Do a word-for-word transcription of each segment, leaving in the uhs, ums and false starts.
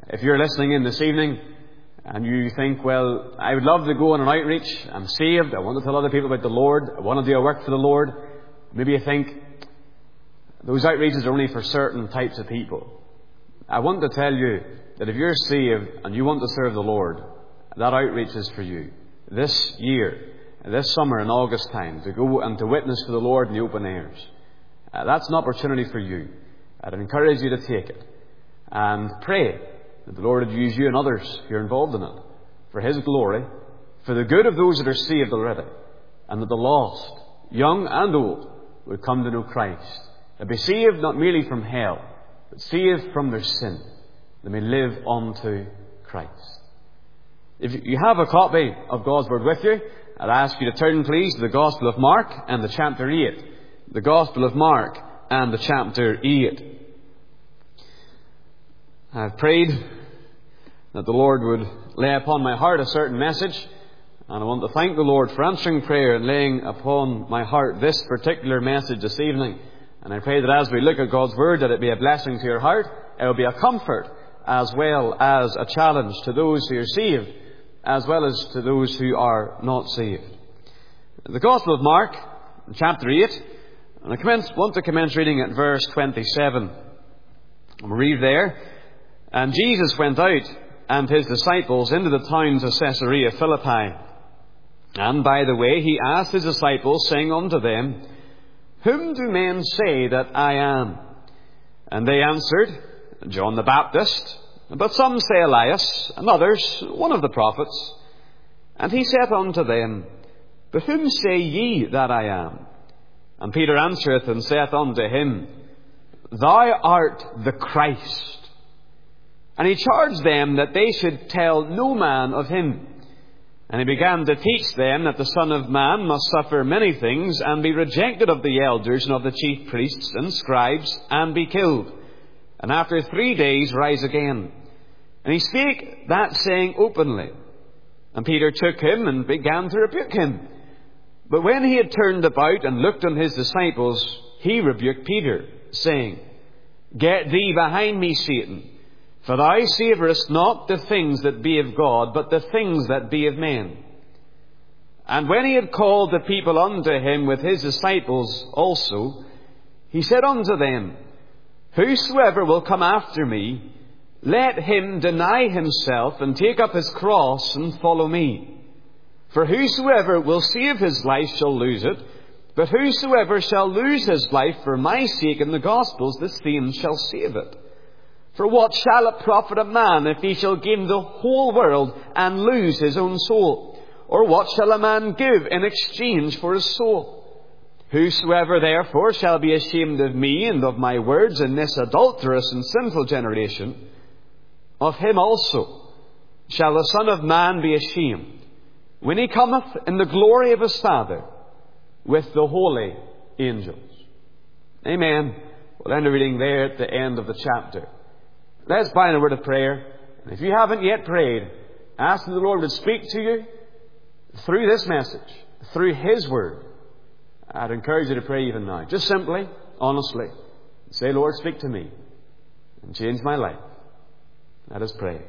if you're listening in this evening and you think, well, I would love to go on an outreach. I'm saved. I want to tell other people about the Lord. I want to do a work for the Lord. Maybe you think those outreaches are only for certain types of people. I want to tell you that if you're saved and you want to serve the Lord, that outreach is for you. This year, this summer in August time, to go and to witness for the Lord in the open airs. Uh, that's an opportunity for you. I'd encourage you to take it. And pray that the Lord would use you and others who are involved in it for His glory, for the good of those that are saved already, and that the lost, young and old, would come to know Christ. And be saved not merely from hell, but saved from their sin. They may live unto Christ. If you have a copy of God's Word with you, I'd ask you to turn, please, to the Gospel of Mark and the chapter eight. The Gospel of Mark and the chapter eight. I've prayed that the Lord would lay upon my heart a certain message, and I want to thank the Lord for answering prayer and laying upon my heart this particular message this evening. And I pray that as we look at God's Word, that it be a blessing to your heart, it will be a comfort as well as a challenge to those who are saved, as well as to those who are not saved. The Gospel of Mark, chapter eight, and I commence, want to commence reading at verse twenty-seven. We'll read there. And Jesus went out and His disciples into the towns of Caesarea Philippi. And by the way, He asked His disciples, saying unto them, Whom do men say that I am? And they answered, John the Baptist, but some say Elias, and others, one of the prophets. And He said unto them, But whom say ye that I am? And Peter answereth and saith unto him, Thou art the Christ. And He charged them that they should tell no man of Him. And He began to teach them that the Son of Man must suffer many things, and be rejected of the elders and of the chief priests and scribes, and be killed, and after three days rise again. And He spake that saying openly. And Peter took Him and began to rebuke Him. But when He had turned about and looked on His disciples, He rebuked Peter, saying, Get thee behind me, Satan, for thou savourest not the things that be of God, but the things that be of men. And when He had called the people unto Him with His disciples also, He said unto them, Whosoever will come after me, let him deny himself and take up his cross and follow me. For whosoever will save his life shall lose it, but whosoever shall lose his life for my sake and the gospel's, the same shall save it. For what shall it profit a man if he shall gain the whole world and lose his own soul? Or what shall a man give in exchange for his soul? Whosoever therefore shall be ashamed of me and of my words in this adulterous and sinful generation, of him also shall the Son of Man be ashamed, when He cometh in the glory of His Father with the holy angels. Amen. We'll end the reading there at the end of the chapter. Let's bow in a word of prayer. And if you haven't yet prayed, ask that the Lord would speak to you through this message, through His Word. I'd encourage you to pray even now. Just simply, honestly, say, Lord, speak to me and change my life. Let us pray.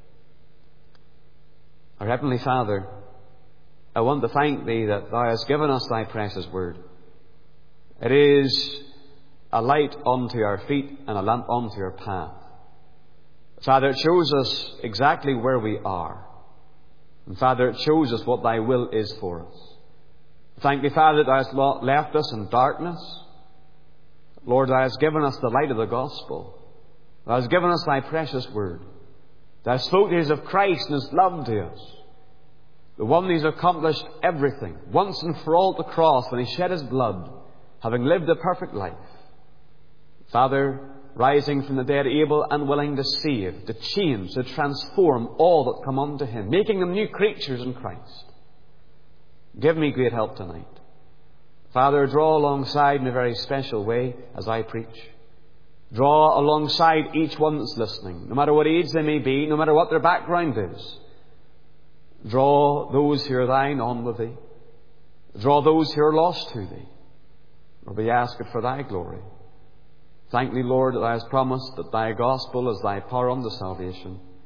Our Heavenly Father, I want to thank Thee that Thou hast given us Thy precious Word. It is a light unto our feet and a lamp unto our path. Father, it shows us exactly where we are. And Father, it shows us what Thy will is for us. Thank Thee, Father, that Thou hast left us in darkness. Lord, Thou hast given us the light of the gospel. Thou hast given us Thy precious Word. Thou hast spoken to us of Christ and His love to us. The one who has accomplished everything, once and for all at the cross, when He shed His blood, having lived a perfect life. Father, rising from the dead, able and willing to save, to change, to transform all that come unto Him, making them new creatures in Christ. Give me great help tonight. Father, draw alongside in a very special way as I preach. Draw alongside each one that's listening, no matter what age they may be, no matter what their background is. Draw those who are Thine on with Thee. Draw those who are lost to Thee. Lord, we ask it for Thy glory. Thank Thee, Lord, that Thou hast promised that Thy gospel is Thy power unto salvation.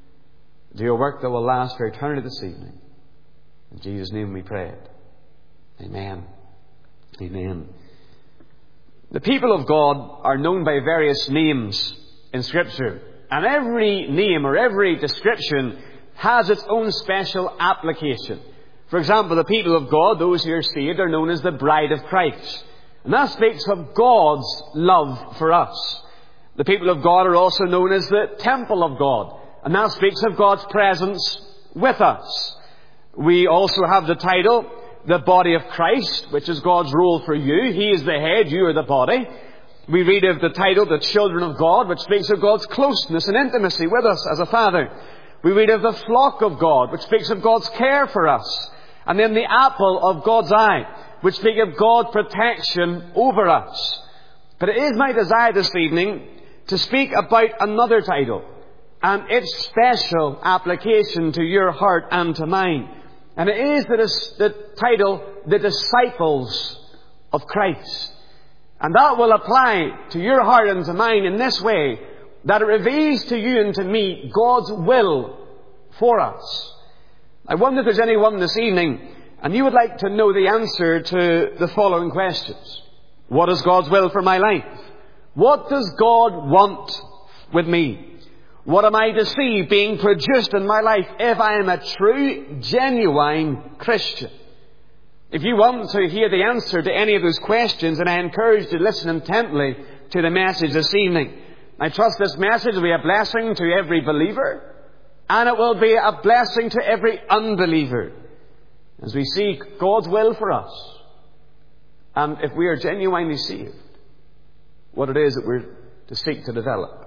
Do a work that will last for eternity this evening. In Jesus' name we pray it. Amen. Amen. The people of God are known by various names in Scripture. And every name or every description has its own special application. For example, the people of God, those who are saved, are known as the bride of Christ. And that speaks of God's love for us. The people of God are also known as the temple of God. And that speaks of God's presence with us. We also have the title, the body of Christ, which is God's role for you. He is the head, you are the body. We read of the title, the children of God, which speaks of God's closeness and intimacy with us as a father. We read of the flock of God, which speaks of God's care for us. And then the apple of God's eye, which speaks of God's protection over us. But it is my desire this evening to speak about another title and its special application to your heart and to mine. And it is the, the title, The Disciples of Christ. And that will apply to your heart and to mine in this way, that it reveals to you and to me God's will for us. I wonder if there's anyone this evening and you would like to know the answer to the following questions. What is God's will for my life? What does God want with me? What am I to see being produced in my life if I am a true, genuine Christian? If you want to hear the answer to any of those questions, then I encourage you to listen intently to the message this evening. I trust this message will be a blessing to every believer, and it will be a blessing to every unbeliever as we seek God's will for us. And if we are genuinely saved, what it is that we're to seek to develop.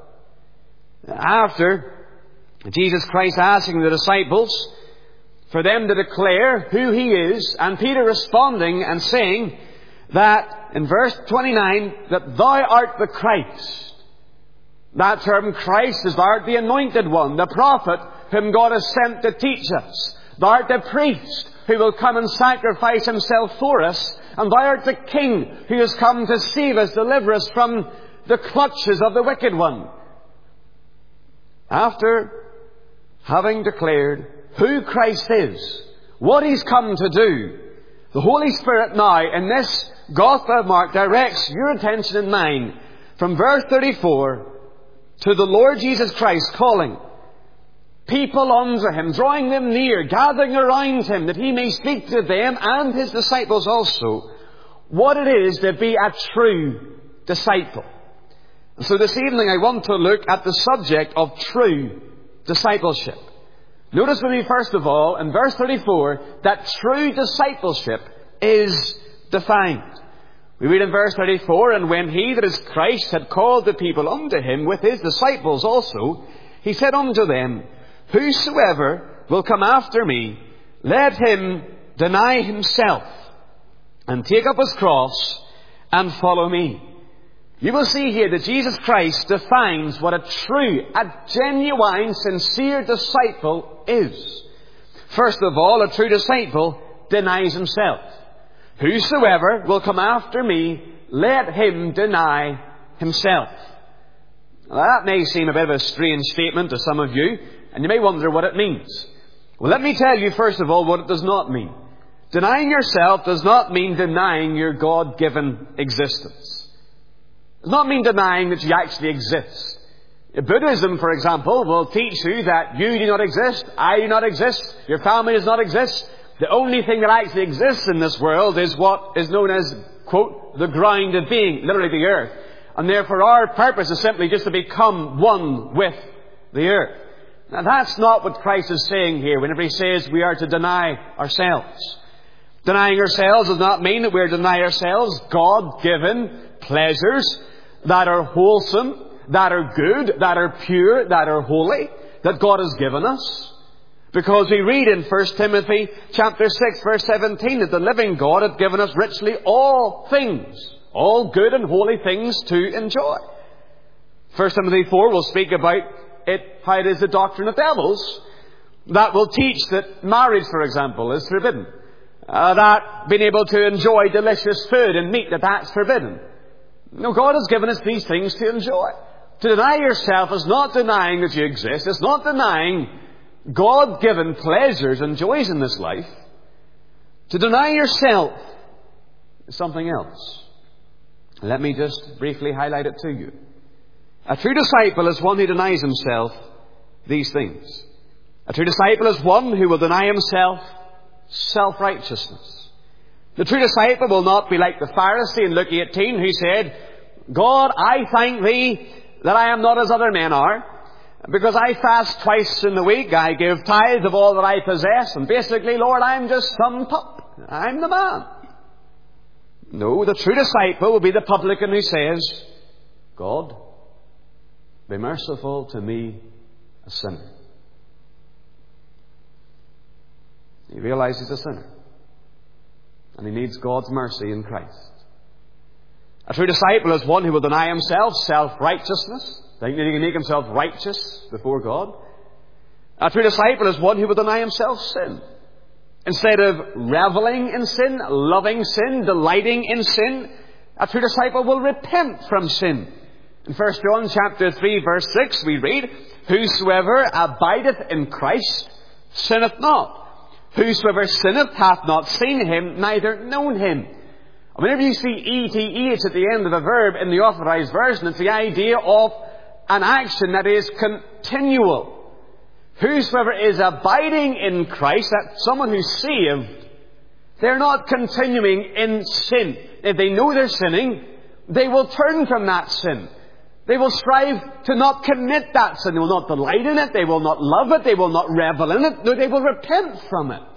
After Jesus Christ asking the disciples for them to declare who He is, and Peter responding and saying that in verse twenty-nine, that Thou art the Christ. That term Christ is Thou art the Anointed One, the prophet whom God has sent to teach us. Thou art the priest who will come and sacrifice Himself for us. And Thou art the King who has come to save us, deliver us from the clutches of the wicked one. After having declared who Christ is, what He's come to do, the Holy Spirit now in this Gospel of Mark directs your attention and mine from verse thirty-four to the Lord Jesus Christ calling people unto Him, drawing them near, gathering around Him, that He may speak to them and His disciples also what it is to be a true disciple. And so this evening I want to look at the subject of true discipleship. Notice with me first of all in verse thirty-four that true discipleship is defined. We read in verse thirty-four, And when He, that is Christ, had called the people unto Him with His disciples also, He said unto them, Whosoever will come after me, let him deny himself, and take up his cross, and follow me. You will see here that Jesus Christ defines what a true, a genuine, sincere disciple is. First of all, a true disciple denies himself. Whosoever will come after me, let him deny himself. Now, that may seem a bit of a strange statement to some of you, and you may wonder what it means. Well, let me tell you first of all what it does not mean. Denying yourself does not mean denying your God-given existence. It does not mean denying that you actually exist. Buddhism, for example, will teach you that you do not exist, I do not exist, your family does not exist. The only thing that actually exists in this world is what is known as, quote, the ground of being, literally the earth. And therefore our purpose is simply just to become one with the earth. Now that's not what Christ is saying here whenever He says we are to deny ourselves. Denying ourselves does not mean that we are to deny ourselves God-given pleasures that are wholesome, that are good, that are pure, that are holy, that God has given us. Because we read in First Timothy chapter six verse seventeen that the living God hath given us richly all things, all good and holy things to enjoy. First Timothy four will speak about it, how it is the doctrine of devils that will teach that marriage, for example, is forbidden. Uh, that being able to enjoy delicious food and meat, that that's forbidden. No, God has given us these things to enjoy. To deny yourself is not denying that you exist. It's not denying God-given pleasures and joys in this life, to deny yourself is something else. Let me just briefly highlight it to you. A true disciple is one who denies himself these things. A true disciple is one who will deny himself self-righteousness. The true disciple will not be like the Pharisee in Luke eighteen who said, God, I thank Thee that I am not as other men are, because I fast twice in the week, I give tithe of all that I possess, and basically, Lord, I'm just some pup. I'm the man. No, the true disciple will be the publican who says, God, be merciful to me, a sinner. He realizes he's a sinner, and he needs God's mercy in Christ. A true disciple is one who will deny himself self-righteousness, thinking he can make himself righteous before God. A true disciple is one who will deny himself sin. Instead of reveling in sin, loving sin, delighting in sin, a true disciple will repent from sin. In First John chapter three, verse six, we read, Whosoever abideth in Christ sinneth not. Whosoever sinneth hath not seen him, neither known him. And whenever you see E T H at the end of a verb in the Authorized Version, it's the idea of an action that is continual. Whosoever is abiding in Christ, that's someone who's saved, they're not continuing in sin. If they know they're sinning, they will turn from that sin. They will strive to not commit that sin. They will not delight in it. They will not love it. They will not revel in it. No, they will repent from it.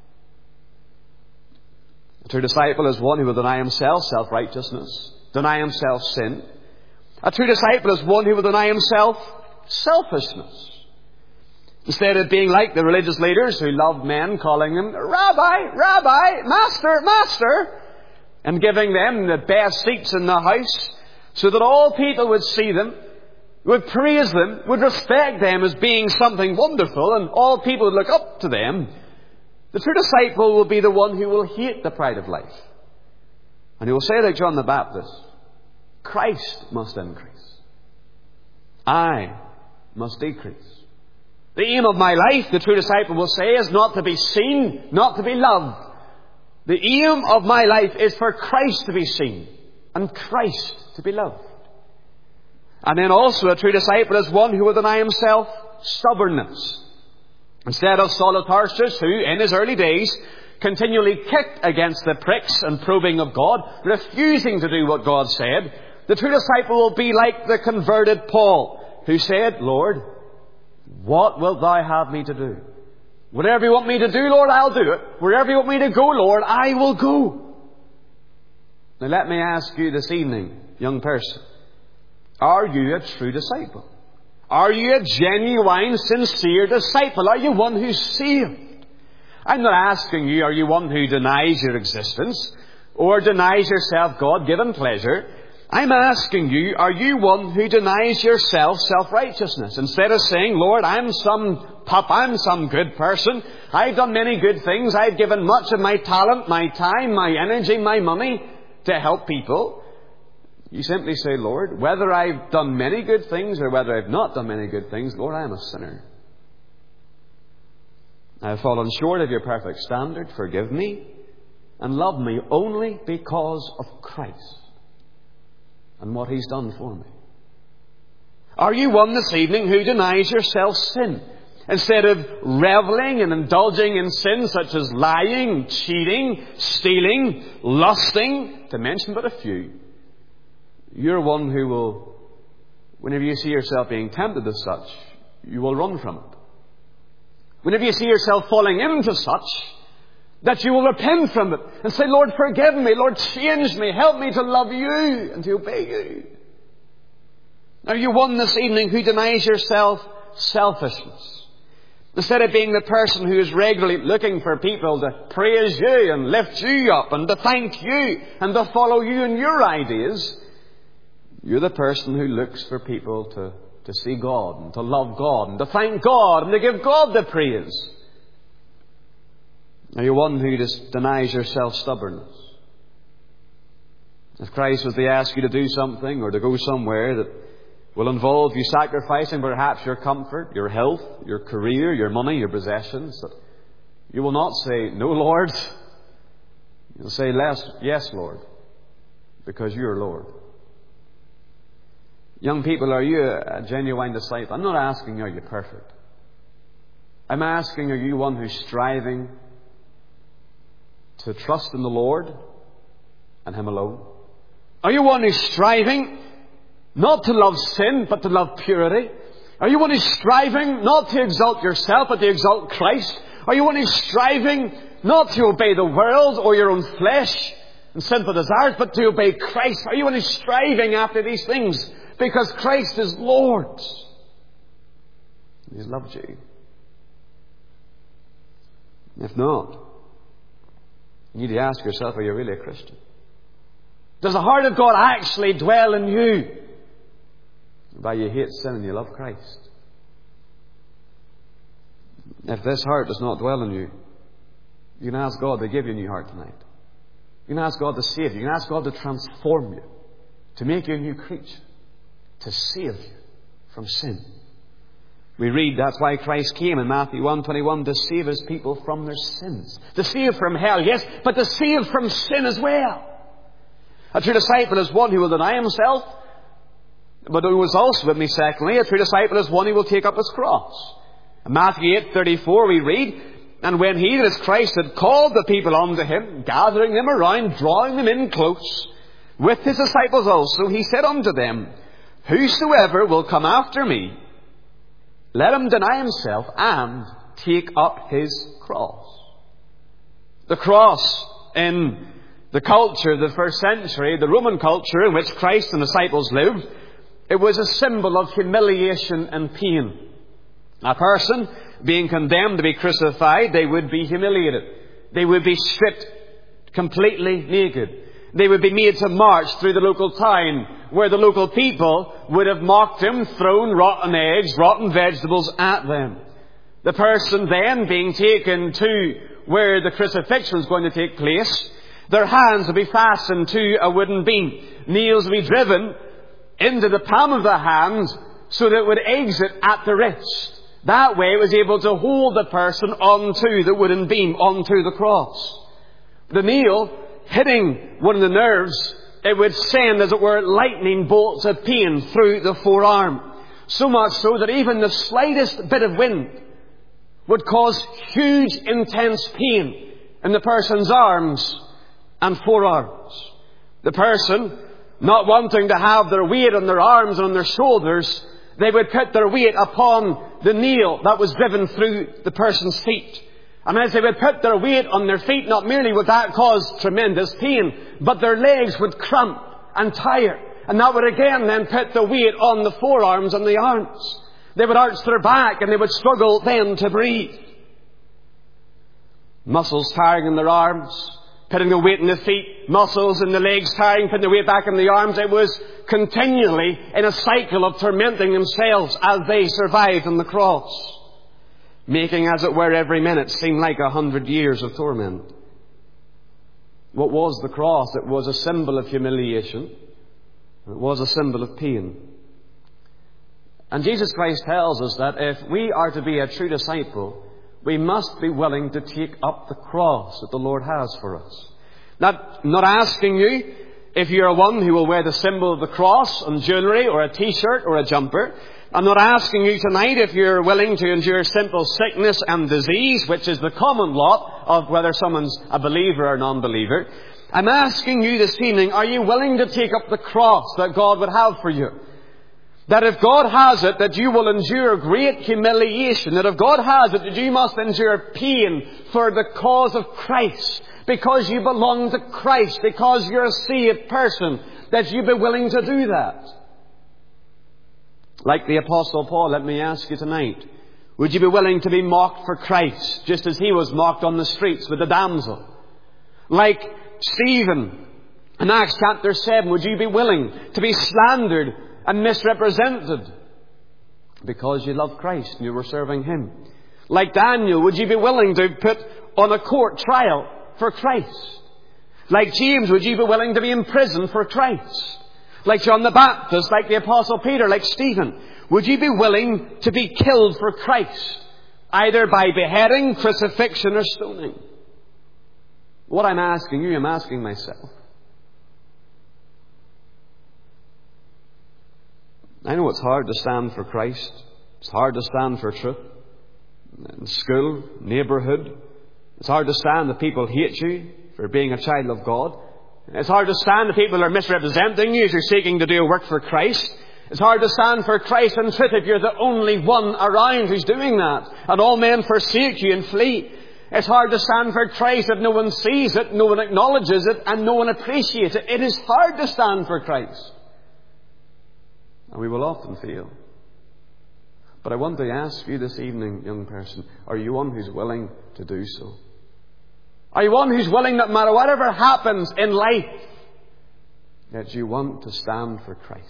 A true disciple is one who will deny himself self-righteousness, deny himself sin. A true disciple is one who will deny himself selfishness. Instead of being like the religious leaders who loved men, calling them Rabbi, Rabbi, Master, Master, and giving them the best seats in the house so that all people would see them, would praise them, would respect them as being something wonderful, and all people would look up to them, the true disciple will be the one who will hate the pride of life. And he will say like John the Baptist, Christ must increase. I must decrease. The aim of my life, the true disciple will say, is not to be seen, not to be loved. The aim of my life is for Christ to be seen and Christ to be loved. And then also a true disciple is one who will deny himself stubbornness. Instead of Saul of Tarsus, who in his early days continually kicked against the pricks and probing of God, refusing to do what God said, the true disciple will be like the converted Paul, who said, Lord, what wilt thou have me to do? Whatever you want me to do, Lord, I'll do it. Wherever you want me to go, Lord, I will go. Now let me ask you this evening, young person, are you a true disciple? Are you a genuine, sincere disciple? Are you one who's saved? I'm not asking you, are you one who denies your existence or denies yourself God-given pleasure? I'm asking you, are you one who denies yourself self-righteousness? Instead of saying, Lord, I'm some pup, I'm some good person, I've done many good things, I've given much of my talent, my time, my energy, my money to help people. You simply say, Lord, whether I've done many good things or whether I've not done many good things, Lord, I am a sinner. I have fallen short of your perfect standard. Forgive me and love me only because of Christ and what He's done for me. Are you one this evening who denies yourself sin? Instead of reveling and indulging in sins such as lying, cheating, stealing, lusting, to mention but a few, you're one who will, whenever you see yourself being tempted as such, you will run from it. Whenever you see yourself falling into such, that you will repent from it and say, Lord, forgive me, Lord, change me, help me to love you and to obey you. Are you one this evening who denies yourself selfishness? Instead of being the person who is regularly looking for people to praise you and lift you up and to thank you and to follow you in your ideas, you're the person who looks for people to, to see God and to love God and to thank God and to give God the praise. Are you one who just denies yourself stubbornness? If Christ was to ask you to do something or to go somewhere that will involve you sacrificing perhaps your comfort, your health, your career, your money, your possessions. That you will not say, "No, Lord." You'll say, "Yes, Lord," because you're Lord. Young people, are you a genuine disciple? I'm not asking, are you perfect? I'm asking, are you one who's striving to trust in the Lord and Him alone? Are you one who's striving not to love sin, but to love purity? Are you one who's striving not to exalt yourself, but to exalt Christ? Are you one who's striving not to obey the world or your own flesh and sinful desires, but to obey Christ? Are you one who's striving after these things? Because Christ is Lord. He's loved you. If not, you need to ask yourself, are you really a Christian? Does the heart of God actually dwell in you? By you hate sin and you love Christ. If this heart does not dwell in you, you can ask God to give you a new heart tonight. You can ask God to save you. You can ask God to transform you, to make you a new creature, to save you from sin. We read that's why Christ came in Matthew one twenty-one, to save His people from their sins. To save from hell, yes, but to save from sin as well. A true disciple is one who will deny himself, but who is also with me, secondly, a true disciple is one who will take up his cross. In Matthew eight thirty-four we read, "And when He, that is Christ, had called the people unto Him, gathering them around, drawing them in close, with His disciples also, He said unto them, Whosoever will come after me, let him deny himself and take up his cross." The cross in the culture of the first century, the Roman culture in which Christ and disciples lived, it was a symbol of humiliation and pain. A person being condemned to be crucified, they would be humiliated. They would be stripped completely naked. They would be made to march through the local town, where the local people would have mocked him, thrown rotten eggs, rotten vegetables at them. The person then being taken to where the crucifixion was going to take place, their hands would be fastened to a wooden beam. Nails would be driven into the palm of the hand so that it would exit at the wrist. That way it was able to hold the person onto the wooden beam, onto the cross. The nail hitting one of the nerves, it would send, as it were, lightning bolts of pain through the forearm. So much so that even the slightest bit of wind would cause huge, intense pain in the person's arms and forearms. The person, not wanting to have their weight on their arms and on their shoulders, they would put their weight upon the nail that was driven through the person's feet. And as they would put their weight on their feet, not merely would that cause tremendous pain, but their legs would cramp and tire. And that would again then put the weight on the forearms and the arms. They would arch their back and they would struggle then to breathe. Muscles tiring in their arms, putting the weight in the feet, muscles in the legs tiring, putting the weight back in the arms. It was continually in a cycle of tormenting themselves as they survived on the cross, making, as it were, every minute seem like a hundred years of torment. What was the cross? It was a symbol of humiliation. It was a symbol of pain. And Jesus Christ tells us that if we are to be a true disciple, we must be willing to take up the cross that the Lord has for us. Not, not asking you if you're one who will wear the symbol of the cross on jewellery or a t-shirt or a jumper. I'm not asking you tonight if you're willing to endure simple sickness and disease, which is the common lot of whether someone's a believer or a non-believer. I'm asking you this evening, are you willing to take up the cross that God would have for you? That if God has it, that you will endure great humiliation. That if God has it, that you must endure pain for the cause of Christ. Because you belong to Christ. Because you're a saved person. That you be willing to do that. Like the Apostle Paul, let me ask you tonight. Would you be willing to be mocked for Christ, just as he was mocked on the streets with the damsel? Like Stephen in Acts chapter seven, would you be willing to be slandered and misrepresented because you love Christ and you were serving Him? Like Daniel, would you be willing to put on a court trial for Christ? Like James, would you be willing to be in prison for Christ? like John the Baptist, like the Apostle Peter, like Stephen? Would you be willing to be killed for Christ, either by beheading, crucifixion, or stoning? What I'm asking you, I'm asking myself. I know it's hard to stand for Christ. It's hard to stand for truth. In school, neighbourhood. It's hard to stand that people hate you for being a child of God. It's hard to stand that people are misrepresenting you as you're seeking to do a work for Christ. It's hard to stand for Christ and truth if you're the only one around who's doing that. And all men forsake you and flee. It's hard to stand for Christ if no one sees it, no one acknowledges it, and no one appreciates it. It is hard to stand for Christ. And we will often fail. But I want to ask you this evening, young person, are you one who's willing to do so? Are you one who's willing, no matter whatever happens in life, that you want to stand for Christ?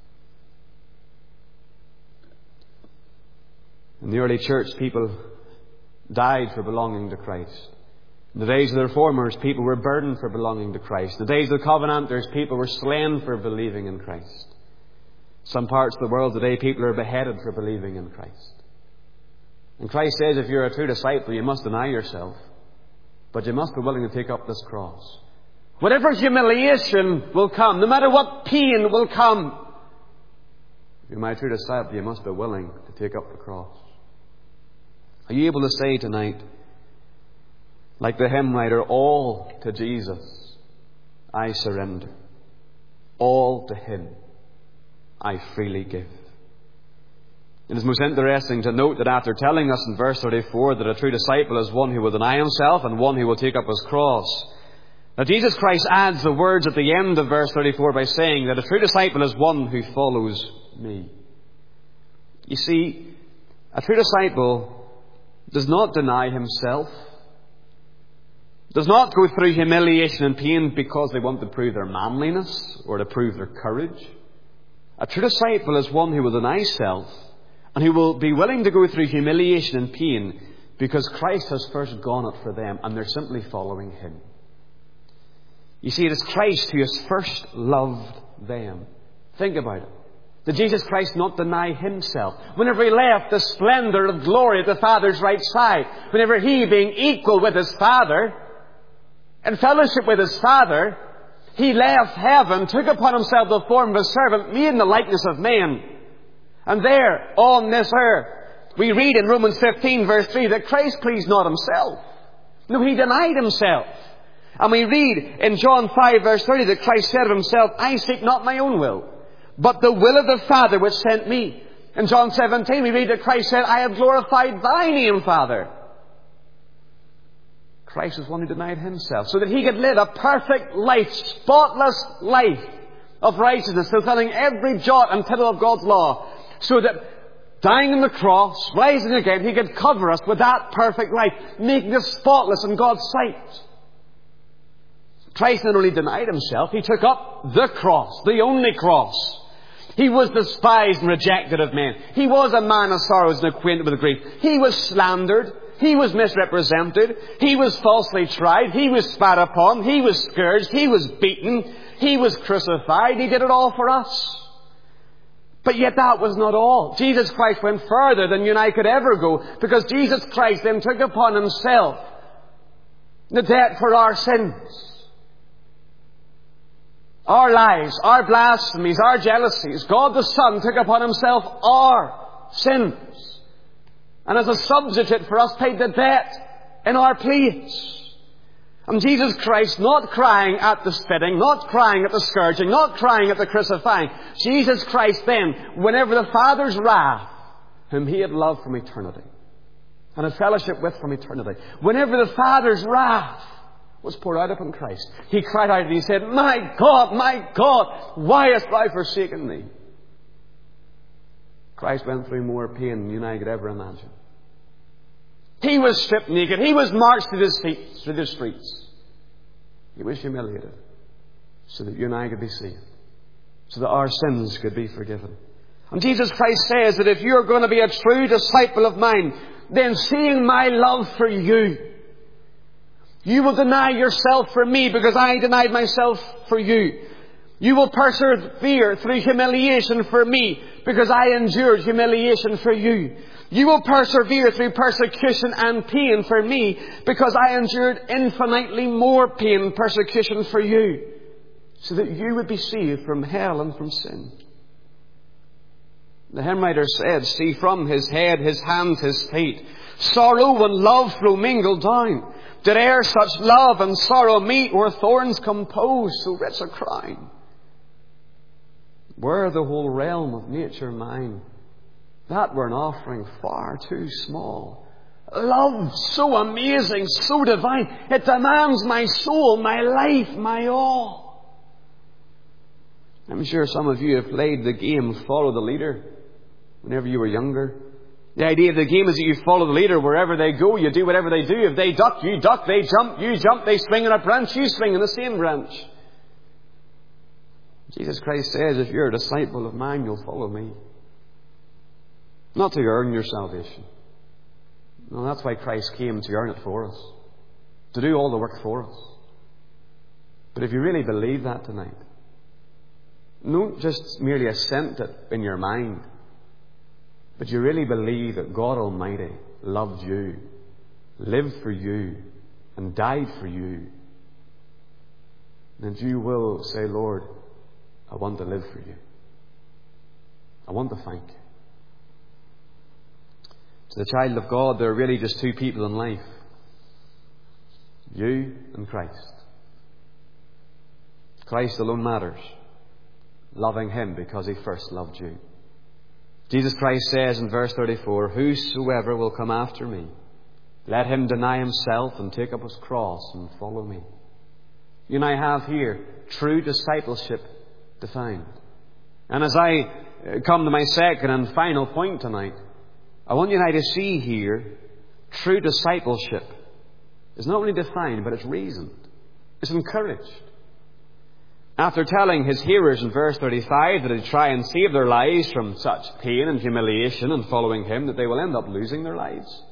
In the early church, people died for belonging to Christ. In the days of the Reformers, people were burdened for belonging to Christ. In the days of the Covenanters, people were slain for believing in Christ. Some parts of the world today, people are beheaded for believing in Christ. And Christ says if you're a true disciple, you must deny yourself. But you must be willing to take up this cross. Whatever humiliation will come, no matter what pain will come, if you're my true disciple, you must be willing to take up the cross. Are you able to say tonight, like the hymn writer, all to Jesus I surrender. All to Him I freely give. It is most interesting to note that after telling us in verse thirty-four that a true disciple is one who will deny himself and one who will take up his cross, now Jesus Christ adds the words at the end of verse thirty-four by saying that a true disciple is one who follows me. You see, a true disciple does not deny himself, does not go through humiliation and pain because they want to prove their manliness or to prove their courage. A true disciple is one who will deny self and who will be willing to go through humiliation and pain because Christ has first gone it for them and they're simply following Him. You see, it is Christ who has first loved them. Think about it. Did Jesus Christ not deny Himself? Whenever He left the splendour of glory at the Father's right side, whenever He, being equal with His Father, in fellowship with His Father, He left heaven, took upon Himself the form of a servant, made in the likeness of men. And there, on this earth, we read in Romans fifteen, verse three, that Christ pleased not Himself. No, He denied Himself. And we read in John five, verse thirty, that Christ said of Himself, I seek not my own will, but the will of the Father which sent me. In John seventeen, we read that Christ said, I have glorified Thy name, Father. Christ was one who denied Himself so that He could live a perfect life, spotless life of righteousness, fulfilling every jot and tittle of God's law, so that dying on the cross, rising again, He could cover us with that perfect life, making us spotless in God's sight. Christ not only denied Himself, He took up the cross, the only cross. He was despised and rejected of men. He was a man of sorrows and acquainted with grief. He was slandered. He was misrepresented. He was falsely tried. He was spat upon. He was scourged. He was beaten. He was crucified. He did it all for us. But yet that was not all. Jesus Christ went further than you and I could ever go, because Jesus Christ then took upon Himself the debt for our sins. Our lies, our blasphemies, our jealousies. God the Son took upon Himself our sins. And as a substitute for us, paid the debt in our place. And Jesus Christ, not crying at the spitting, not crying at the scourging, not crying at the crucifying. Jesus Christ then, whenever the Father's wrath, whom He had loved from eternity, and had fellowship with from eternity, whenever the Father's wrath was poured out upon Christ, He cried out and He said, My God, my God, why hast Thou forsaken me? Christ went through more pain than you and I could ever imagine. He was stripped naked. He was marched through the streets. Through the streets. He was humiliated so that you and I could be saved, so that our sins could be forgiven. And Jesus Christ says that if you're going to be a true disciple of mine, then seeing my love for you, you will deny yourself for me because I denied myself for you. You will persevere through humiliation for me, because I endured humiliation for you. You will persevere through persecution and pain for me, because I endured infinitely more pain and persecution for you, so that you would be saved from hell and from sin. The hymn writer said, see from his head, his hands, his feet, sorrow and love flow mingled down. Did e'er such love and sorrow meet, where thorns compose so rich a crown? Were the whole realm of nature mine, that were an offering far too small. Love so amazing, so divine, it demands my soul, my life, my all. I'm sure some of you have played the game Follow the Leader whenever you were younger. The idea of the game is that you follow the leader wherever they go. You do whatever they do. If they duck, you duck. They jump, you jump. They swing on a branch, you swing on the same branch. Jesus Christ says, if you're a disciple of mine, you'll follow me. Not to earn your salvation. No, that's why Christ came, to earn it for us. To do all the work for us. But if you really believe that tonight, don't just merely assent it in your mind, but you really believe that God Almighty loved you, lived for you, and died for you, then you will say, Lord, I want to live for you. I want to thank you. To the child of God, there are really just two people in life. You and Christ. Christ alone matters. Loving Him because He first loved you. Jesus Christ says in verse thirty-four, whosoever will come after me, let him deny himself and take up his cross and follow me. You and I have here true discipleship defined. And as I come to my second and final point tonight, I want you and I to see here true discipleship is not only defined, but it's reasoned. It's encouraged. After telling his hearers in verse thirty-five that he'd try and save their lives from such pain and humiliation and following him, that they will end up losing their lives.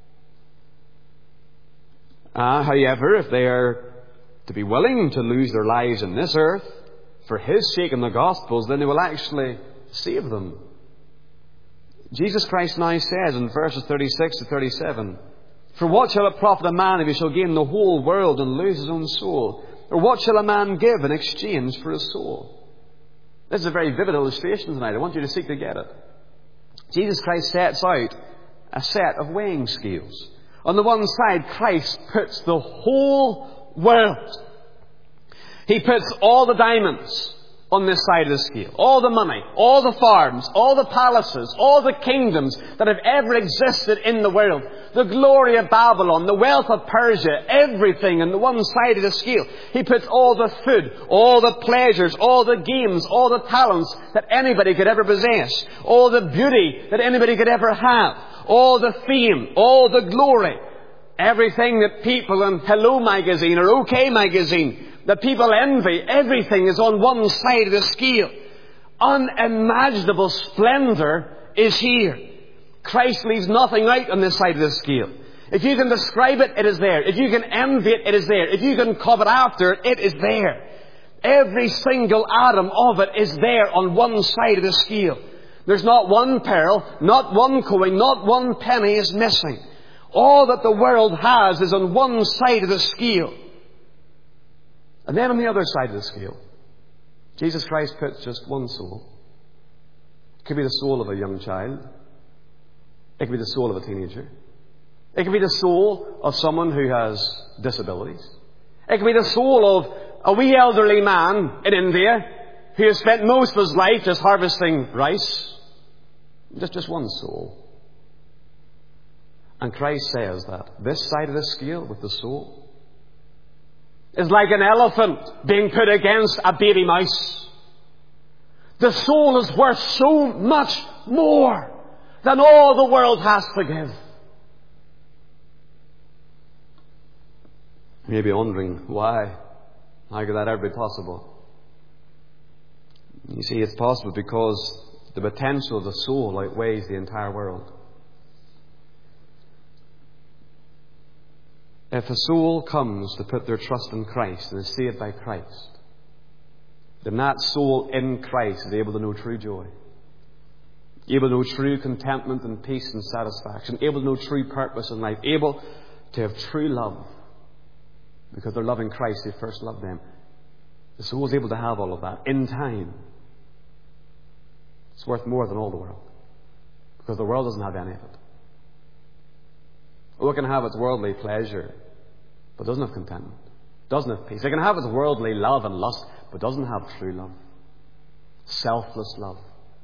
Uh, however, if they are to be willing to lose their lives in this earth for his sake and the gospel's, then they will actually save them. Jesus Christ now says in verses thirty-six to thirty-seven, for what shall it profit a man if he shall gain the whole world and lose his own soul? Or what shall a man give in exchange for his soul? This is a very vivid illustration tonight. I want you to seek to get it. Jesus Christ sets out a set of weighing scales. On the one side, Christ puts the whole world. He puts all the diamonds on this side of the scale. All the money, all the farms, all the palaces, all the kingdoms that have ever existed in the world. The glory of Babylon, the wealth of Persia, everything on the one side of the scale. He puts all the food, all the pleasures, all the games, all the talents that anybody could ever possess. All the beauty that anybody could ever have. All the fame, all the glory. Everything that people in Hello magazine or OK magazine, that people envy, everything is on one side of the scale. Unimaginable splendor is here. Christ leaves nothing out on this side of the scale. If you can describe it, it is there. If you can envy it, it is there. If you can covet after it, it is there. Every single atom of it is there on one side of the scale. There's not one pearl, not one coin, not one penny is missing. All that the world has is on one side of the scale. And then on the other side of the scale, Jesus Christ puts just one soul. It could be the soul of a young child. It could be the soul of a teenager. It could be the soul of someone who has disabilities. It could be the soul of a wee elderly man in India who has spent most of his life just harvesting rice. Just, just one soul. And Christ says that this side of the scale with the soul is like an elephant being put against a baby mouse. The soul is worth so much more than all the world has to give. You may be wondering, why? How could that ever be possible? You see, it's possible because the potential of the soul outweighs the entire world. If a soul comes to put their trust in Christ and is saved by Christ, then that soul in Christ is able to know true joy, able to know true contentment and peace and satisfaction, able to know true purpose in life, able to have true love, because they're loving Christ who first loved them. The soul is able to have all of that in time. It's worth more than all the world, because the world doesn't have any of it. Oh, it can have its worldly pleasure, but doesn't have contentment, doesn't have peace. It can have its worldly love and lust, but doesn't have true love, selfless love,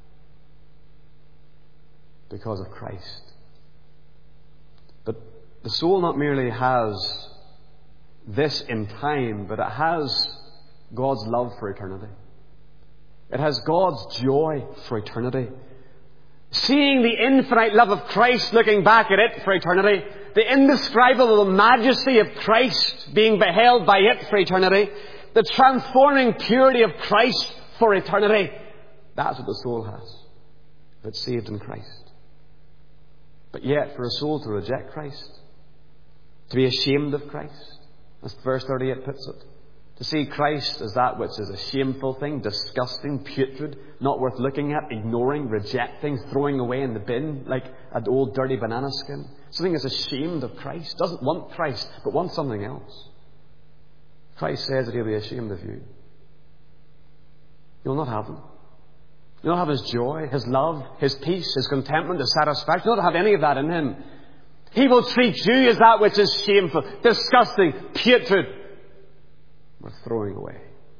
because of Christ. But the soul not merely has this in time, but it has God's love for eternity. It has God's joy for eternity. Seeing the infinite love of Christ, looking back at it for eternity, the indescribable majesty of Christ being beheld by it for eternity, the transforming purity of Christ for eternity. That's what the soul has, if it's saved in Christ. But yet, for a soul to reject Christ, to be ashamed of Christ, as verse thirty-eight puts it, to see Christ as that which is a shameful thing, disgusting, putrid, not worth looking at, ignoring, rejecting, throwing away in the bin like an old dirty banana skin. Something that's ashamed of Christ, doesn't want Christ, but wants something else. Christ says that he'll be ashamed of you. You'll not have him. You'll not have his joy, his love, his peace, his contentment, his satisfaction. You'll not have any of that in him. He will treat you as that which is shameful, disgusting, putrid, worth throwing away.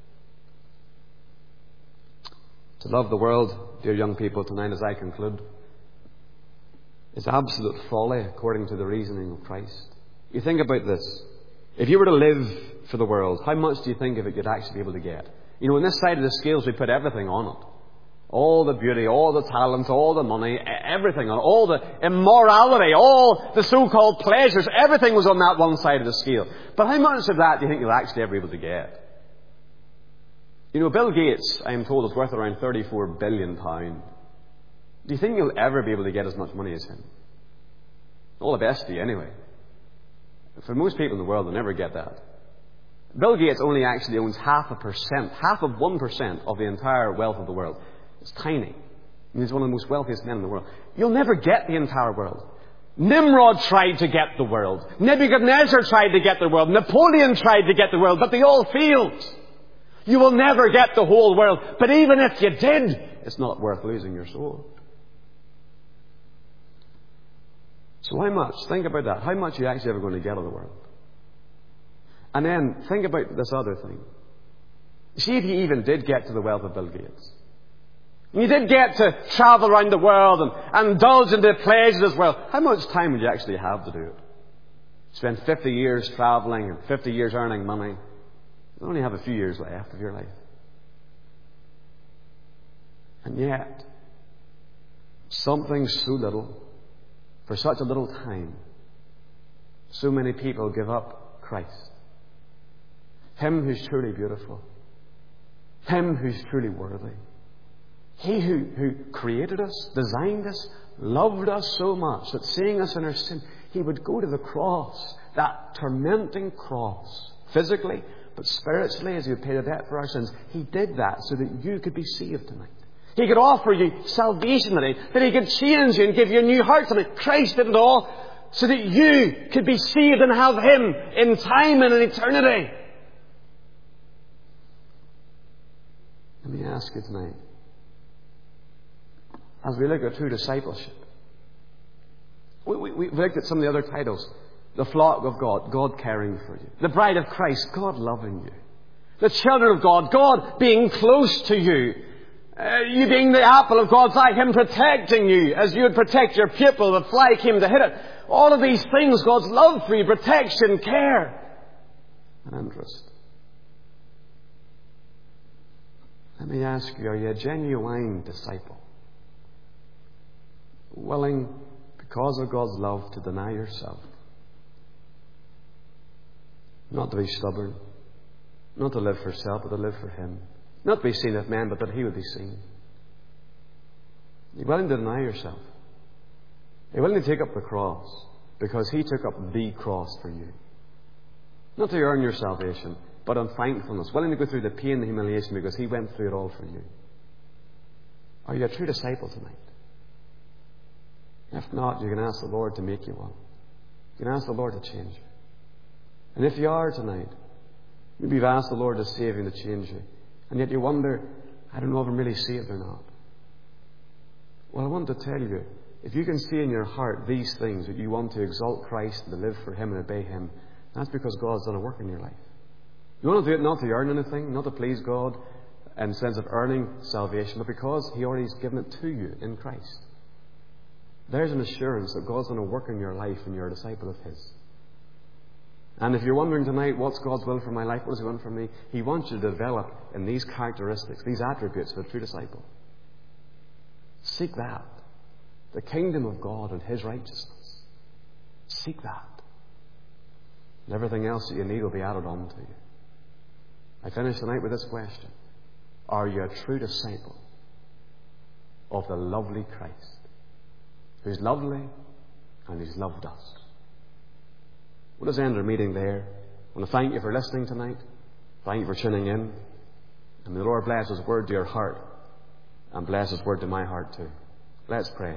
To love the world, dear young people, tonight as I conclude, is absolute folly according to the reasoning of Christ. You think about this. If you were to live for the world, how much do you think of it you'd actually be able to get? You know, on this side of the scales we put everything on it. All the beauty, all the talent, all the money, everything on it. All the immorality, all the so-called pleasures, everything was on that one side of the scale. But how much of that do you think you'll actually ever be able to get? You know, Bill Gates, I am told, is worth around thirty-four billion pounds. Do you think you'll ever be able to get as much money as him? All the best to you, anyway. For most people in the world, they'll never get that. Bill Gates only actually owns half a percent, half of one percent of the entire wealth of the world. It's tiny. He's one of the most wealthiest men in the world. You'll never get the entire world. Nimrod tried to get the world. Nebuchadnezzar tried to get the world. Napoleon tried to get the world, but they all failed. You will never get the whole world. But even if you did, it's not worth losing your soul. So how much? Think about that. How much are you actually ever going to get of the world? And then think about this other thing. See if you even did get to the wealth of Bill Gates. You did get to travel around the world and, and indulge in the pleasures of this world. How much time would you actually have to do it? Spend fifty years travelling and fifty years earning money. You only have a few years left of your life. And yet, something so little, for such a little time, so many people give up Christ. Him who's truly beautiful. Him who's truly worthy. He who, who created us, designed us, loved us so much that seeing us in our sin, He would go to the cross, that tormenting cross, physically, but spiritually, as He would pay the debt for our sins. He did that so that you could be saved tonight. He could offer you salvation tonight, that He could change you and give you a new heart tonight. Christ did it all so that you could be saved and have Him in time and in eternity. Let me ask you tonight, as we look at true discipleship, we, we, we've looked at some of the other titles. The flock of God, God caring for you. The bride of Christ, God loving you. The children of God, God being close to you. Uh, you being the apple of God's eye, Him protecting you as you would protect your pupil if a fly came to hit it. All of these things, God's love for you, protection, care, and interest. Let me ask you, are you a genuine disciple? Willing, because of God's love, to deny yourself. Not to be stubborn. Not to live for self, but to live for Him. Not to be seen of men, but that He would be seen. You're willing to deny yourself. You're willing to take up the cross, because He took up the cross for you. Not to earn your salvation. but in thankfulness, willing to go through the pain and the humiliation because He went through it all for you. Are you a true disciple tonight? If not, you can ask the Lord to make you one. You can ask the Lord to change you. And if you are tonight, maybe you've asked the Lord to save you and to change you, and yet you wonder, I don't know if I'm really saved or not. Well, I want to tell you, if you can see in your heart these things, that you want to exalt Christ and to live for Him and obey Him, that's because God's done a work in your life. You want to do it not to earn anything, not to please God in the sense of earning salvation, but because He already has given it to you in Christ. There's an assurance that God's done a work in your life and you're a disciple of His. And if you're wondering tonight, what's God's will for my life? What does He want from me? He wants you to develop in these characteristics, these attributes of a true disciple. Seek that. The kingdom of God and His righteousness. Seek that. And everything else that you need will be added on to you. I finish tonight with this question. Are you a true disciple of the lovely Christ, who's lovely and who's loved us? We'll just end our meeting there. I want to thank you for listening tonight. Thank you for tuning in. And may the Lord bless His word to your heart and bless His word to my heart too. Let's pray.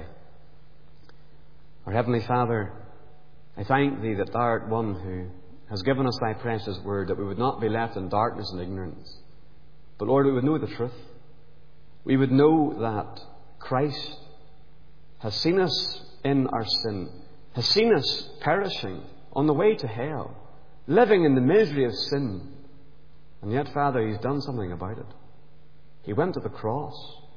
Our Heavenly Father, I thank Thee that Thou art one who has given us Thy precious word, that we would not be left in darkness and ignorance. But Lord, we would know the truth. We would know that Christ has seen us in our sin, has seen us perishing on the way to hell, living in the misery of sin. And yet, Father, He's done something about it. He went to the cross.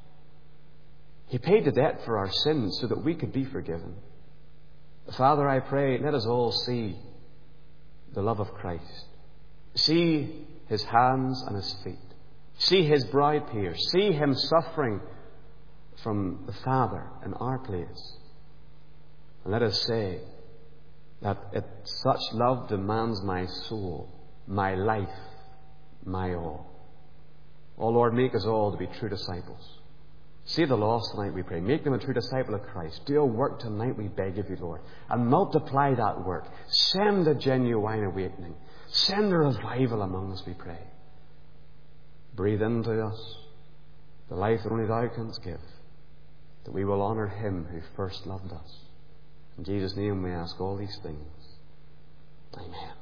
He paid the debt for our sins so that we could be forgiven. Father, I pray, let us all see the love of Christ. See His hands and His feet. See His bride pierced. See Him suffering from the Father in our place. And let us say that it, such love demands my soul, my life, my all. Oh Lord, make us all to be true disciples. Save the lost tonight, we pray. Make them a true disciple of Christ. Do a work tonight, we beg of You, Lord. And multiply that work. Send a genuine awakening. Send a revival among us, we pray. Breathe into us the life that only Thou canst give, that we will honour Him who first loved us. In Jesus' name we ask all these things. Amen.